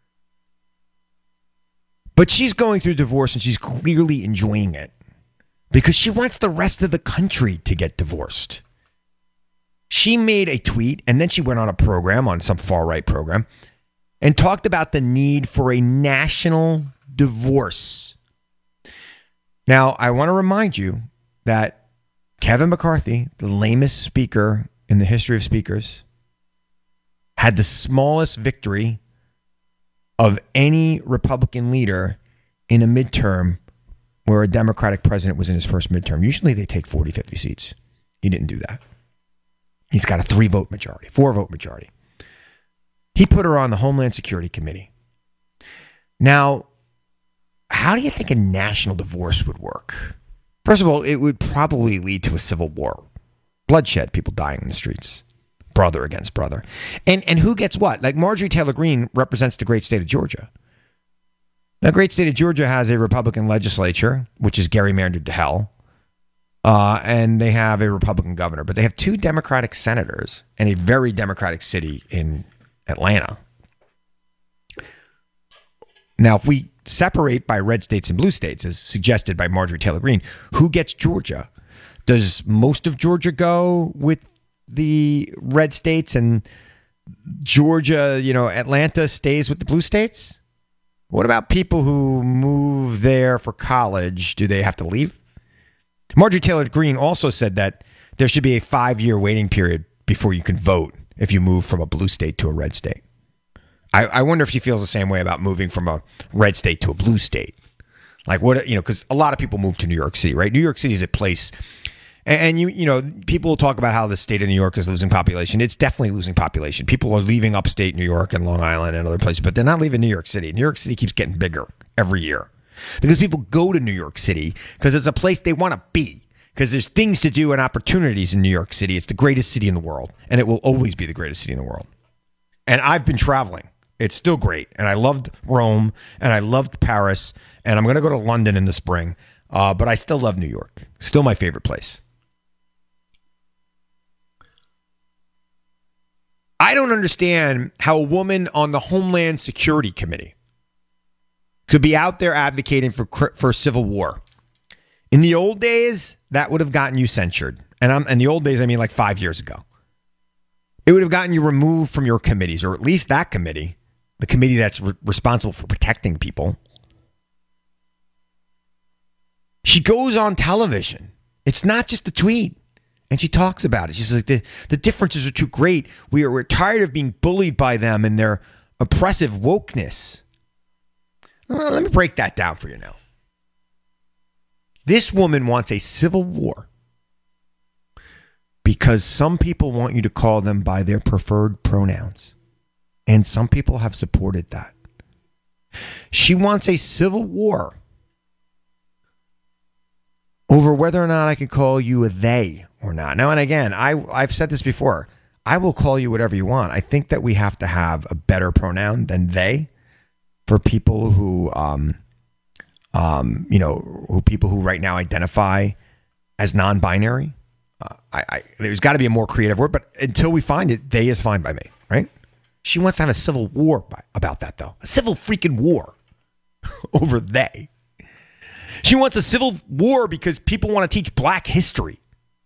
But she's going through divorce and she's clearly enjoying it because she wants the rest of the country to get divorced. She made a tweet and then she went on a program, on some far-right program, and talked about the need for a national divorce. Now, I want to remind you that Kevin McCarthy, the lamest speaker in the history of speakers, had the smallest victory of any Republican leader in a midterm where a Democratic president was in his first midterm. Usually they take forty, fifty seats. He didn't do that. He's got a three-vote majority, four-vote majority. He put her on the Homeland Security Committee. Now, how do you think a national divorce would work? First of all, it would probably lead to a civil war. Bloodshed, people dying in the streets. Brother against brother. And and who gets what? Like Marjorie Taylor Greene represents the great state of Georgia. The great state of Georgia has a Republican legislature, which is gerrymandered to hell. Uh, and they have a Republican governor. But they have two Democratic senators and a very Democratic city in Atlanta. Now, if we separate by red states and blue states, as suggested by Marjorie Taylor Greene, who gets Georgia? Does most of Georgia go with the red states and Georgia, you know, Atlanta stays with the blue states? What about people who move there for college? Do they have to leave? Marjorie Taylor Greene also said that there should be a five-year waiting period before you can vote if you move from a blue state to a red state. I, I wonder if she feels the same way about moving from a red state to a blue state. Like what, you know, because a lot of people move to New York City, right? New York City is a place. And, you you know, people will talk about how the state of New York is losing population. It's definitely losing population. People are leaving upstate New York and Long Island and other places, but they're not leaving New York City. New York City keeps getting bigger every year because people go to New York City because it's a place they want to be, because there's things to do and opportunities in New York City. It's the greatest city in the world, and it will always be the greatest city in the world. And I've been traveling. It's still great. And I loved Rome, and I loved Paris, and I'm going to go to London in the spring, uh, but I still love New York. Still my favorite place. I don't understand how a woman on the Homeland Security Committee could be out there advocating for for civil war. In the old days, that would have gotten you censured. And I'm, in the old days, I mean like five years ago. It would have gotten you removed from your committees, or at least that committee, the committee that's re- responsible for protecting people. She goes on television. It's not just a tweet. And she talks about it. She's like, the, the differences are too great. We are, we're tired of being bullied by them and their oppressive wokeness. Well, let me break that down for you now. This woman wants a civil war because some people want you to call them by their preferred pronouns. And some people have supported that. She wants a civil war over whether or not I can call you a they or not. Now, and again, I, I've said this before. I will call you whatever you want. I think that we have to have a better pronoun than they for people who, um, um, you know, who people who right now identify as non-binary. Uh, I, I, there's got to be a more creative word, but until we find it, they is fine by me, right? She wants to have a civil war by, about that, though. A civil freaking war over they. She wants a civil war because people want to teach black history.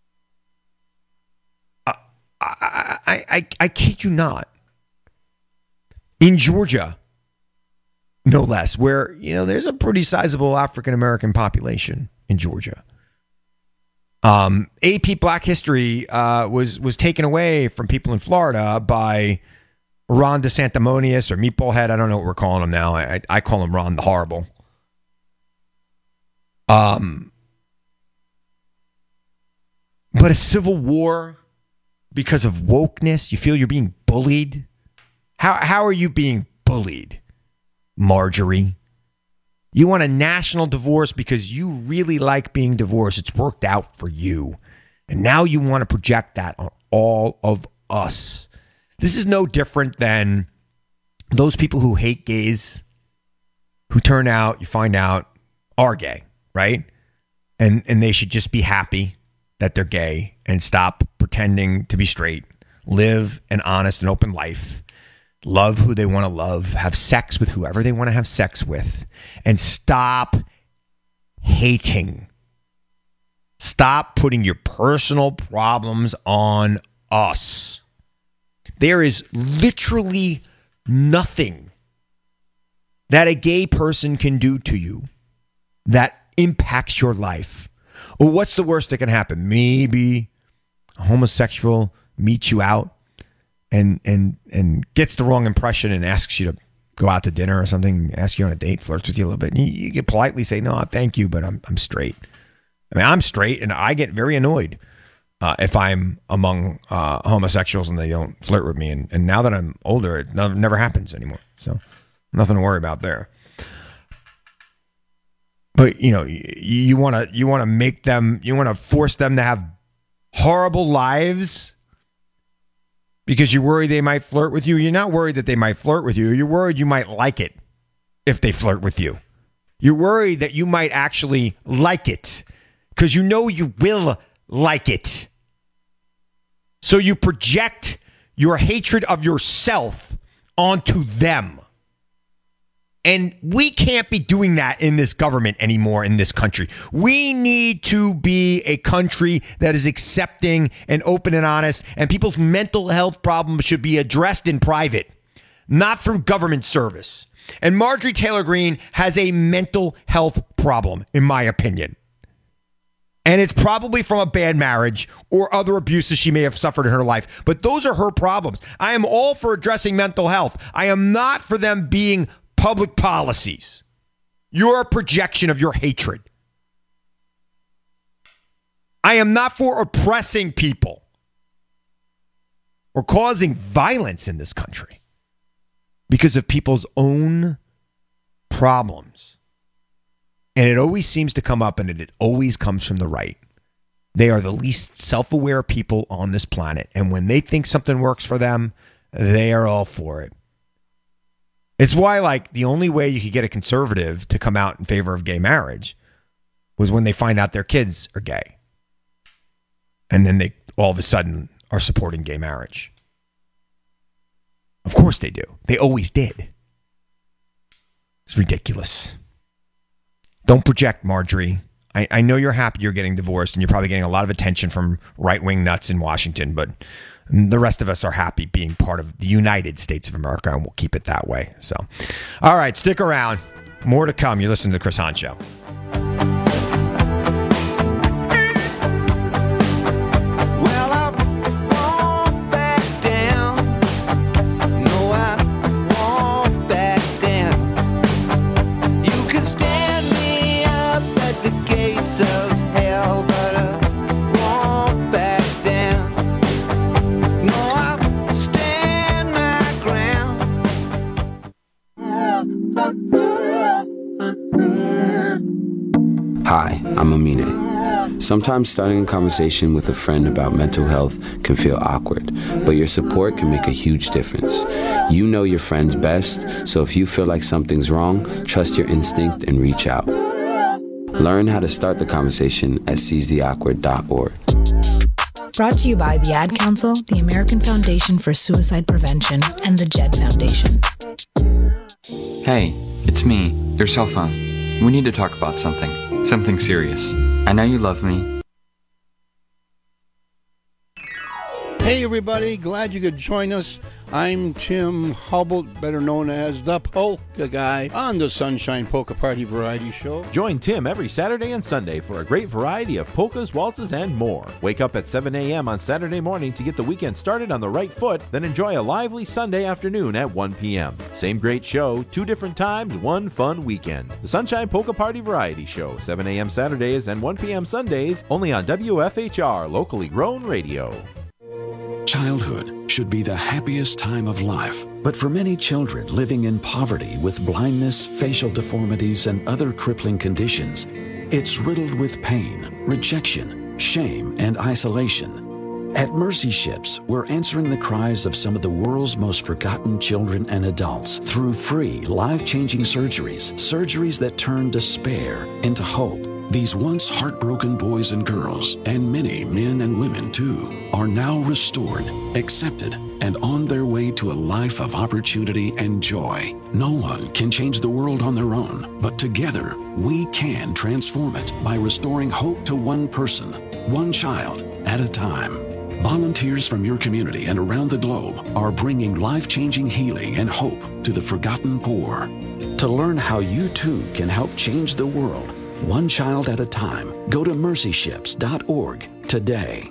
Uh, I, I, I, I kid you not. In Georgia, no less, where, you know, there's a pretty sizable African-American population in Georgia. Um, A P Black History uh, was was taken away from people in Florida by Ron DeSantimonious or Meatball Head. I don't know what we're calling him now. I, I call him Ron the Horrible. Um, but a civil war because of wokeness, you feel you're being bullied? How how are you being bullied, Marjorie? You want a national divorce because you really like being divorced. It's worked out for you. And now you want to project that on all of us. This is no different than those people who hate gays, who turn out, you find out, are gay, right? And and they should just be happy that they're gay and stop pretending to be straight. Live an honest and open life. Love who they want to love. Have sex with whoever they want to have sex with. And stop hating. Stop putting your personal problems on us. There is literally nothing that a gay person can do to you that impacts your life? Well, what's the worst that can happen? Maybe a homosexual meets you out and and and gets the wrong impression and asks you to go out to dinner or something, asks you on a date, flirts with you a little bit. And you, you can politely say, no, thank you, but I'm I'm straight. I mean, I'm straight, and I get very annoyed uh, if I'm among uh, homosexuals and they don't flirt with me. And, and now that I'm older, it no, never happens anymore. So nothing to worry about there. But, you know, you want to you want to make them, you want to force them to have horrible lives because you're worried they might flirt with you. You're not worried that they might flirt with you. You're worried you might like it if they flirt with you. You're worried that you might actually like it because you know you will like it. So you project your hatred of yourself onto them. And we can't be doing that in this government anymore in this country. We need to be a country that is accepting and open and honest, and people's mental health problems should be addressed in private, not through government service. And Marjorie Taylor Greene has a mental health problem, in my opinion. And it's probably from a bad marriage or other abuses she may have suffered in her life. But those are her problems. I am all for addressing mental health. I am not for them being public policies. You're a projection of your hatred. I am not for oppressing people or causing violence in this country because of people's own problems. And it always seems to come up, and it always comes from the right. They are the least self-aware people on this planet. And when they think something works for them, they are all for it. It's why, like, the only way you could get a conservative to come out in favor of gay marriage was when they find out their kids are gay. And then they all of a sudden are supporting gay marriage. Of course they do. They always did. It's ridiculous. Don't project, Marjorie. I, I know you're happy you're getting divorced and you're probably getting a lot of attention from right-wing nuts in Washington, but the rest of us are happy being part of the United States of America, and we'll keep it that way. So, all right, stick around. More to come. You're listening to The Chris Hahn Show. Hi, I'm Amine. Sometimes starting a conversation with a friend about mental health can feel awkward, but your support can make a huge difference. You know your friends best, so if you feel like something's wrong, trust your instinct and reach out. Learn how to start the conversation at seize the awkward dot org. Brought to you by the Ad Council, the American Foundation for Suicide Prevention, and the Jed Foundation. Hey, it's me, your cell phone. We need to talk about something. Something serious. I know you love me. Hey everybody, glad you could join us. I'm Tim Hubble, better known as the Polka Guy, on the Sunshine Polka Party Variety Show. Join Tim every Saturday and Sunday for a great variety of polkas, waltzes, and more. Wake up at seven a.m. on Saturday morning to get the weekend started on the right foot, then enjoy a lively Sunday afternoon at one p.m. Same great show, two different times, one fun weekend. The Sunshine Polka Party Variety Show, seven a.m. Saturdays and one p.m. Sundays, only on W F H R, locally grown radio. Childhood should be the happiest time of life, but for many children living in poverty with blindness, facial deformities, and other crippling conditions, it's riddled with pain, rejection, shame, and isolation. At Mercy Ships, we're answering the cries of some of the world's most forgotten children and adults through free, life-changing surgeries, surgeries that turn despair into hope. These once heartbroken boys and girls, and many men and women too, are now restored, accepted, and on their way to a life of opportunity and joy. No one can change the world on their own, but together we can transform it by restoring hope to one person, one child at a time. Volunteers from your community and around the globe are bringing life-changing healing and hope to the forgotten poor. To learn how you too can help change the world, one child at a time, go to mercy ships dot org today.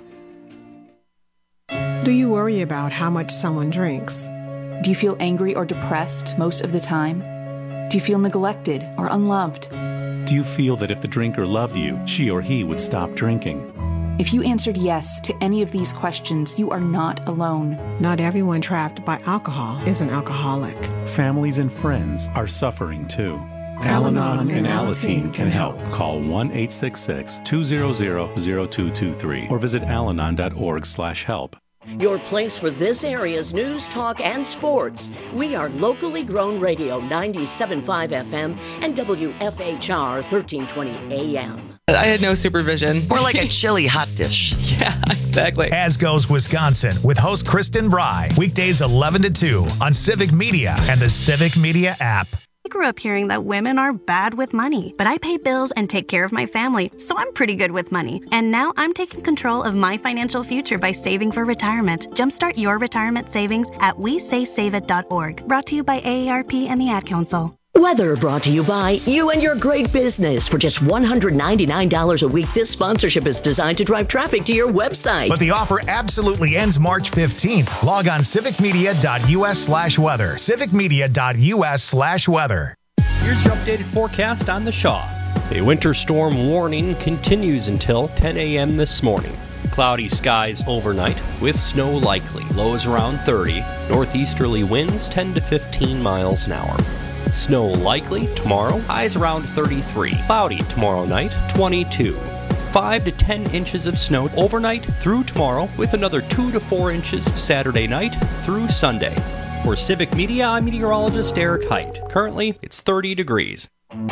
Do you worry about how much someone drinks? Do you feel angry or depressed most of the time? Do you feel neglected or unloved? Do you feel that if the drinker loved you, she or he would stop drinking? If you answered yes to any of these questions, you are not alone. Not everyone trapped by alcohol is an alcoholic. Families and friends are suffering too. Al-Anon and Alateen can help. Call one eight six six, two zero zero, zero two two three or visit alanon dot org slash help. Your place for this area's news, talk, and sports. We are locally grown radio ninety-seven point five F M and W F H R thirteen twenty A M. I had no supervision. Or like a chili hot dish. Yeah, exactly. As Goes Wisconsin with host Kristen Bry. Weekdays eleven to two on Civic Media and the Civic Media app. I grew up hearing that women are bad with money, but I pay bills and take care of my family, so I'm pretty good with money. And now I'm taking control of my financial future by saving for retirement. Jumpstart your retirement savings at we say save it dot org. Brought to you by A A R P and the Ad Council. Weather brought to you by you and your great business. For just one hundred ninety-nine dollars a week, this sponsorship is designed to drive traffic to your website. But the offer absolutely ends March fifteenth. Log on civic media dot U S slash weather. civic media dot U S slash weather. Here's your updated forecast on the Shaw. A winter storm warning continues until ten a.m. this morning. Cloudy skies overnight with snow likely. Lows around thirty. Northeasterly winds ten to fifteen miles an hour. Snow likely tomorrow, highs around thirty-three. Cloudy tomorrow night, twenty-two. five to ten inches of snow overnight through tomorrow, with another two to four inches Saturday night through Sunday. For Civic Media, I'm meteorologist Eric Height. Currently, it's thirty degrees.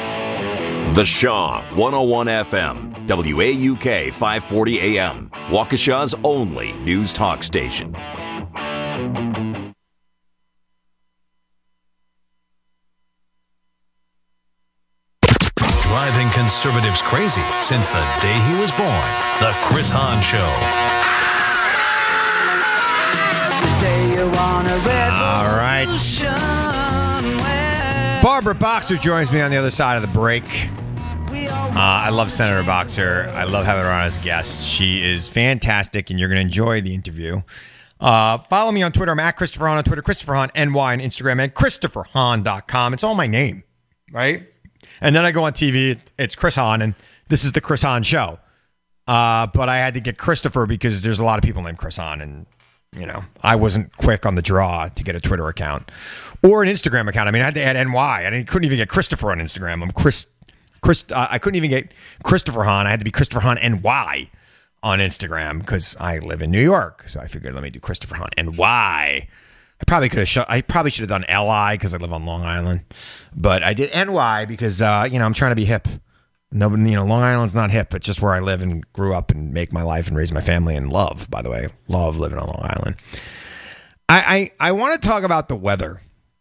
The Shaw, one oh one F M, W A U K five forty A M, Waukesha's only news talk station. Driving conservatives crazy since the day he was born. The Chris Hahn Show. Say you want a red All right. Barbara Boxer joins me on the other side of the break. Uh, I love Senator Boxer. I love having her on as a guest. She is fantastic, and you're going to enjoy the interview. Uh, follow me on Twitter. I'm at Christopher Hahn on Twitter, Christopher Hahn N Y on Instagram, and Christopher Hahn dot com. It's all my name, right? And then I go on T V. It's Chris Hahn, and this is the Chris Hahn Show. Uh, but I had to get Christopher because there's a lot of people named Chris Hahn, and you know I wasn't quick on the draw to get a Twitter account or an Instagram account. I mean, I had to add N Y. I didn't, couldn't even get Christopher on Instagram. I'm Chris. Chris. Uh, I couldn't even get Christopher Hahn. I had to be Christopher Hahn N Y on Instagram because I live in New York. So I figured let me do Christopher Hahn N Y. I probably could have. Sh- I probably should have done L I because I live on Long Island, but I did N Y because uh, you know I'm trying to be hip. Nobody, you know, Long Island's not hip. It's just where I live and grew up and make my life and raise my family and love. By the way, love living on Long Island. I I, I want to talk about the weather.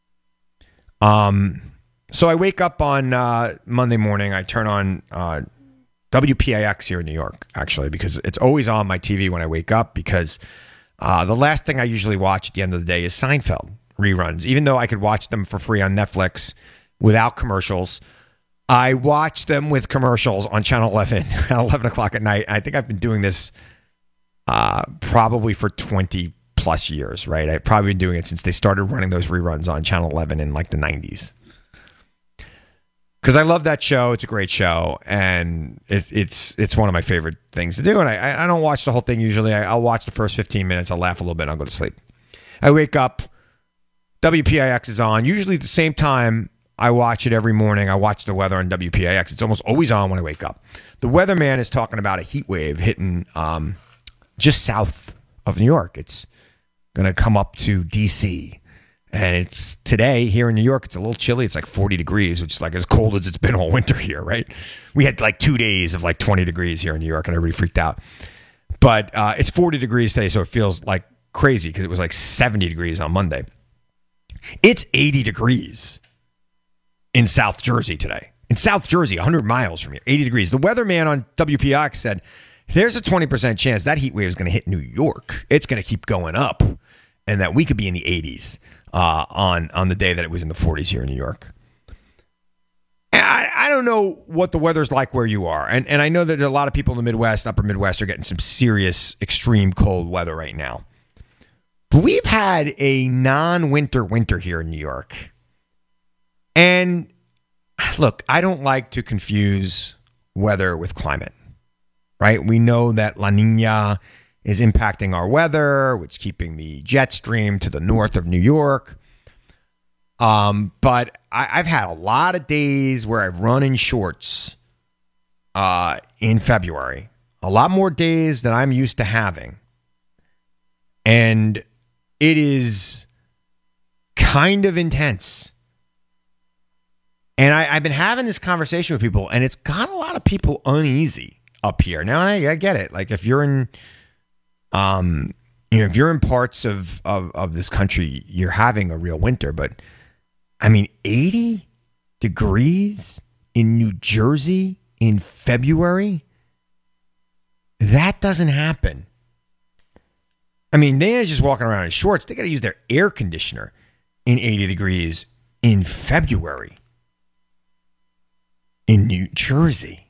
Um, so I wake up on uh, Monday morning. I turn on uh, W P A X here in New York, actually, because it's always on my T V when I wake up because. Uh, the last thing I usually watch at the end of the day is Seinfeld reruns. Even though I could watch them for free on Netflix without commercials, I watch them with commercials on Channel eleven at eleven o'clock at night. I think I've been doing this uh, probably for twenty plus years, right? I've probably been doing it since they started running those reruns on Channel eleven in like the nineties. Because I love that show. It's a great show, and it, it's it's one of my favorite things to do. And I, I don't watch the whole thing usually. I, I'll watch the first fifteen minutes. I'll laugh a little bit. And I'll go to sleep. I wake up. W P A X is on. Usually at the same time I watch it every morning. I watch the weather on W P A X. It's almost always on when I wake up. The weatherman is talking about a heat wave hitting um, just south of New York. It's going to come up to D C And it's today here in New York, it's a little chilly. It's like forty degrees, which is like as cold as it's been all winter here, right? We had like two days of like twenty degrees here in New York and everybody freaked out. But uh, it's forty degrees today, so it feels like crazy because it was like seventy degrees on Monday. It's eighty degrees in South Jersey today. In South Jersey, one hundred miles from here, eighty degrees. The weatherman on W P A X said there's a twenty percent chance that heat wave is going to hit New York. It's going to keep going up, and that we could be in the eighties uh, on, on the day that it was in the forties here in New York. I, I don't know what the weather's like where you are. And, and I know that a lot of people in the Midwest, upper Midwest, are getting some serious, extreme cold weather right now. But we've had a non-winter winter here in New York. And look, I don't like to confuse weather with climate, right? We know that La Nina is impacting our weather, which is keeping the jet stream to the north of New York. Um, but I, I've had a lot of days where I've run in shorts uh, in February. A lot more days than I'm used to having. And it is kind of intense. And I, I've been having this conversation with people, and it's got a lot of people uneasy up here. Now, I, I get it. Like, if you're in, um, you know, if you're in parts of, of, of this country, you're having a real winter. But, I mean, eighty degrees in New Jersey in February? That doesn't happen. I mean, they're just walking around in shorts. They got to use their air conditioner in eighty degrees in February in New Jersey.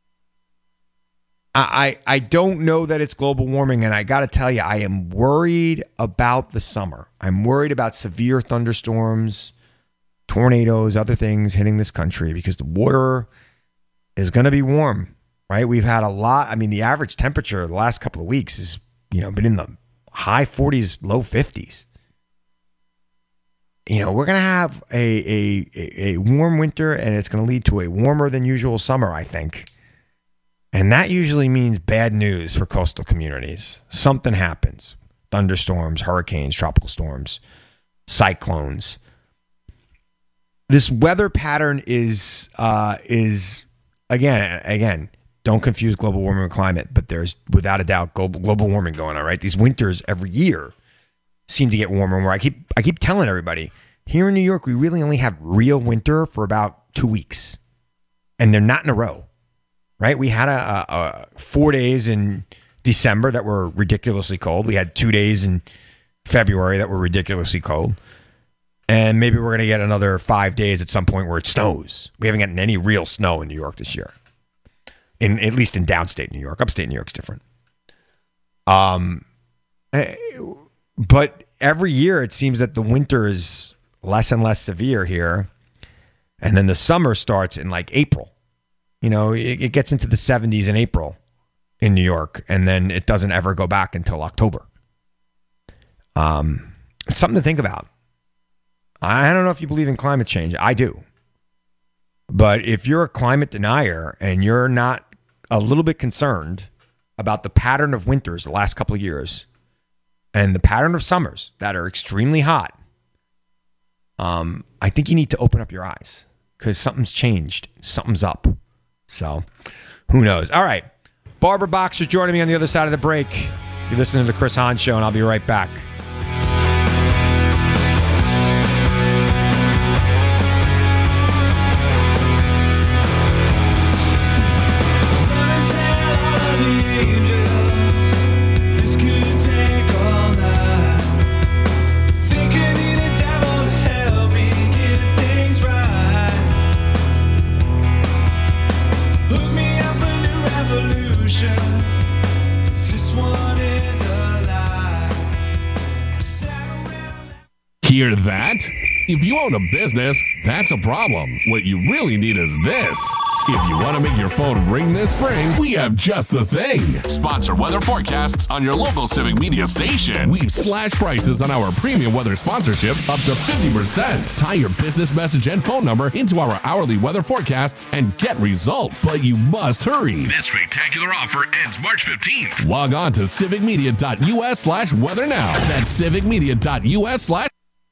I, I, I don't know that it's global warming, and I got to tell you, I am worried about the summer. I'm worried about severe thunderstorms, tornadoes, other things hitting this country because the water is going to be warm, right? We've had a lot. I mean, the average temperature the last couple of weeks has, you know, been in the high forties, low fifties. You know, we're going to have a, a, a warm winter, and it's going to lead to a warmer than usual summer, I think. And that usually means bad news for coastal communities. Something happens. Thunderstorms, hurricanes, tropical storms, cyclones. This weather pattern is, uh, is again, again, don't confuse global warming with climate, but there's without a doubt global, global warming going on, right? These winters every year seem to get warmer and warmer. I keep, I keep telling everybody, here in New York, we really only have real winter for about two weeks. And they're not in a row, right? We had a, a, a four days in December that were ridiculously cold. We had two days in February that were ridiculously cold. And maybe we're going to get another five days at some point where it snows. We haven't gotten any real snow in New York this year. In at least in downstate New York. Upstate New York's different. Um, but every year it seems that the winter is less and less severe here. And then the summer starts in like April. You know, it, it gets into the seventies in April in New York. And then it doesn't ever go back until October. Um, it's something to think about. I don't know if you believe in climate change. I do. But if you're a climate denier and you're not a little bit concerned about the pattern of winters the last couple of years and the pattern of summers that are extremely hot, um, I think you need to open up your eyes because something's changed. Something's up. So who knows? All right. Barbara Boxer joining me on the other side of the break. You're listening to the Chris Hahn Show, and I'll be right back. Hear that? If you own a business, that's a problem. What you really need is this. If you want to make your phone ring this spring, we have just the thing. Sponsor weather forecasts on your local Civic Media station. We've slashed prices on our premium weather sponsorships up to fifty percent. Tie your business message and phone number into our hourly weather forecasts and get results. But you must hurry. This spectacular offer ends March fifteenth. Log on to civicmedia.us slash weather now. That's civicmedia.us slash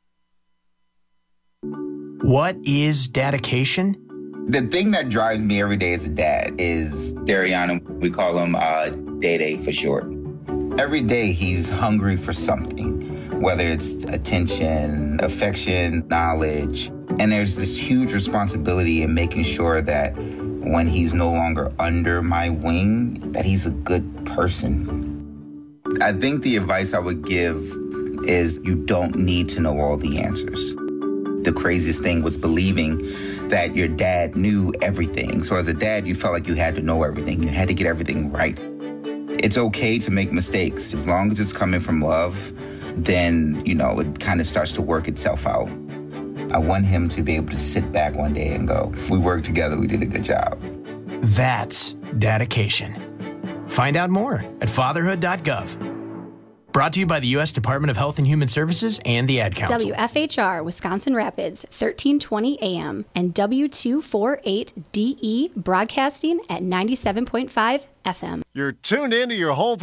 What is dedication? The thing that drives me every day as a dad is Darian. We call him uh, Day Day for short. Every day he's hungry for something, whether it's attention, affection, knowledge. And there's this huge responsibility in making sure that when he's no longer under my wing, that he's a good person. I think the advice I would give is you don't need to know all the answers. The craziest thing was believing that your dad knew everything. So as a dad, you felt like you had to know everything. You had to get everything right. It's okay to make mistakes. As long as it's coming from love, then, you know, it kind of starts to work itself out. I want him to be able to sit back one day and go, we worked together, we did a good job. That's dedication. Find out more at fatherhood dot gov. Brought to you by the U S Department of Health and Human Services and the Ad Council. W F H R, Wisconsin Rapids, thirteen twenty A M, and W two forty-eight D E, broadcasting at ninety-seven point five F M. You're tuned into your home